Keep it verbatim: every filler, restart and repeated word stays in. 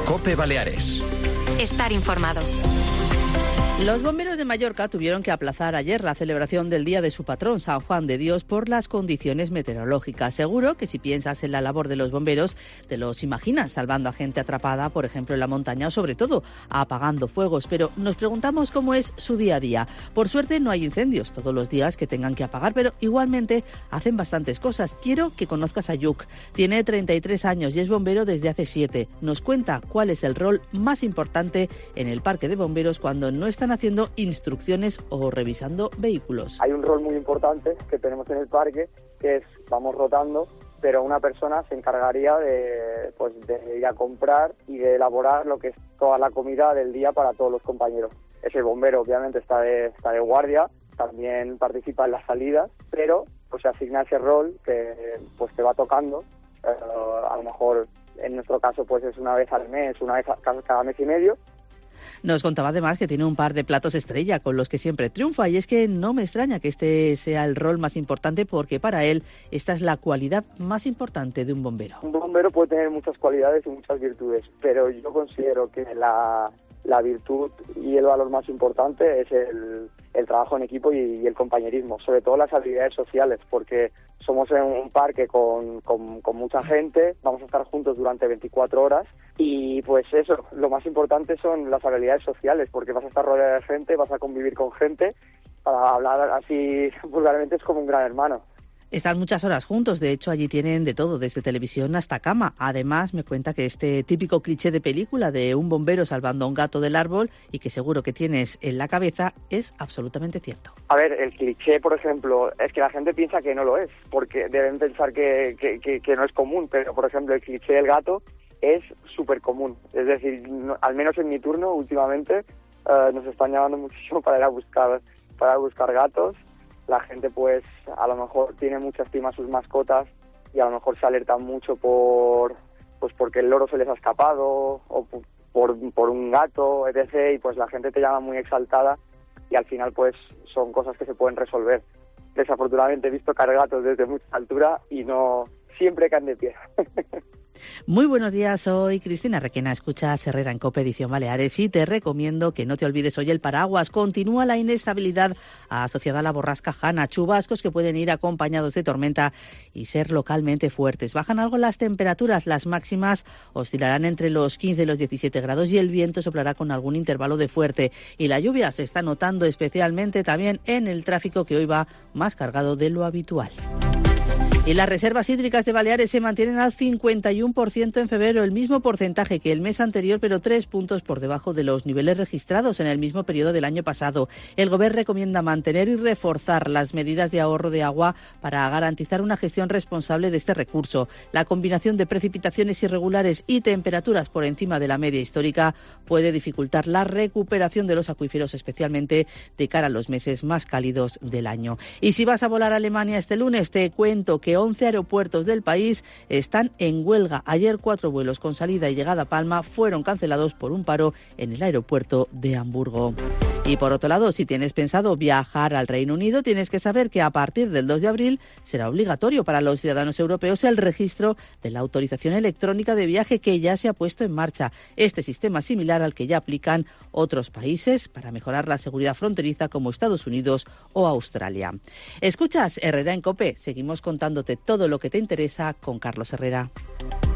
COPE Baleares. Estar informado. Los bomberos de Mallorca tuvieron que aplazar ayer la celebración del día de su patrón, San Juan de Dios, por las condiciones meteorológicas. Seguro que si piensas en la labor de los bomberos, te los imaginas salvando a gente atrapada, por ejemplo, en la montaña o, sobre todo, apagando fuegos. Pero nos preguntamos cómo es su día a día. Por suerte, no hay incendios todos los días que tengan que apagar, pero igualmente hacen bastantes cosas. Quiero que conozcas a Lluc. Tiene treinta y tres años y es bombero desde hace siete. Nos cuenta cuál es el rol más importante en el parque de bomberos cuando no están haciendo instrucciones o revisando vehículos. Hay un rol muy importante que tenemos en el parque, que es, vamos rotando, pero una persona se encargaría de, pues, de ir a comprar y de elaborar lo que es toda la comida del día para todos los compañeros. Ese bombero obviamente está de, está de guardia, también participa en las salidas, pero pues se asigna ese rol que pues te va tocando, eh, a lo mejor en nuestro caso pues es una vez al mes, una vez a, cada mes y medio. Nos contaba además que tiene un par de platos estrella con los que siempre triunfa, y es que no me extraña que este sea el rol más importante porque para él esta es la cualidad más importante de un bombero. Un bombero puede tener muchas cualidades y muchas virtudes, pero yo considero que la, la virtud y el valor más importante es el, el trabajo en equipo y, y el compañerismo, sobre todo las habilidades sociales, porque somos en un parque con, con, con mucha gente, vamos a estar juntos durante veinticuatro horas y pues eso, lo más importante son las habilidades sociales, porque vas a estar rodeado de gente, vas a convivir con gente, para hablar así vulgarmente es como un gran hermano. Están muchas horas juntos, de hecho allí tienen de todo, desde televisión hasta cama. Además me cuenta que este típico cliché de película de un bombero salvando a un gato del árbol y que seguro que tienes en la cabeza es absolutamente cierto. A ver, el cliché, por ejemplo, es que la gente piensa que no lo es, porque deben pensar que, que, que, que no es común, pero por ejemplo el cliché del gato es súper común. Es decir, no, al menos en mi turno últimamente uh, nos están llamando muchísimo para ir a buscar, para buscar gatos. La gente pues a lo mejor tiene mucha estima a sus mascotas y a lo mejor se alertan mucho por pues porque el loro se les ha escapado o por, por un gato, etcétera. Y pues la gente te llama muy exaltada y al final pues son cosas que se pueden resolver. Desafortunadamente he visto caer gatos desde mucha altura y no siempre caen de pie. Muy buenos días, soy Cristina Requena, escuchas Herrera en COPE Edición Baleares y te recomiendo que no te olvides hoy el paraguas. Continúa la inestabilidad asociada a la borrasca Hanna, chubascos que pueden ir acompañados de tormenta y ser localmente fuertes. Bajan algo las temperaturas, las máximas oscilarán entre los quince y los diecisiete grados y el viento soplará con algún intervalo de fuerte. Y la lluvia se está notando especialmente también en el tráfico que hoy va más cargado de lo habitual. Y las reservas hídricas de Baleares se mantienen al cincuenta y uno por ciento en febrero, el mismo porcentaje que el mes anterior, pero tres puntos por debajo de los niveles registrados en el mismo periodo del año pasado. El Gobierno recomienda mantener y reforzar las medidas de ahorro de agua para garantizar una gestión responsable de este recurso. La combinación de precipitaciones irregulares y temperaturas por encima de la media histórica puede dificultar la recuperación de los acuíferos, especialmente de cara a los meses más cálidos del año. Y si vas a volar a Alemania este lunes, te cuento que once aeropuertos del país están en huelga. Ayer cuatro vuelos con salida y llegada a Palma fueron cancelados por un paro en el aeropuerto de Hamburgo. Y por otro lado, si tienes pensado viajar al Reino Unido, tienes que saber que a partir del dos de abril será obligatorio para los ciudadanos europeos el registro de la autorización electrónica de viaje que ya se ha puesto en marcha. Este sistema es similar al que ya aplican otros países para mejorar la seguridad fronteriza como Estados Unidos o Australia. Escuchas Herrera en COPE. Seguimos contándote todo lo que te interesa con Carlos Herrera.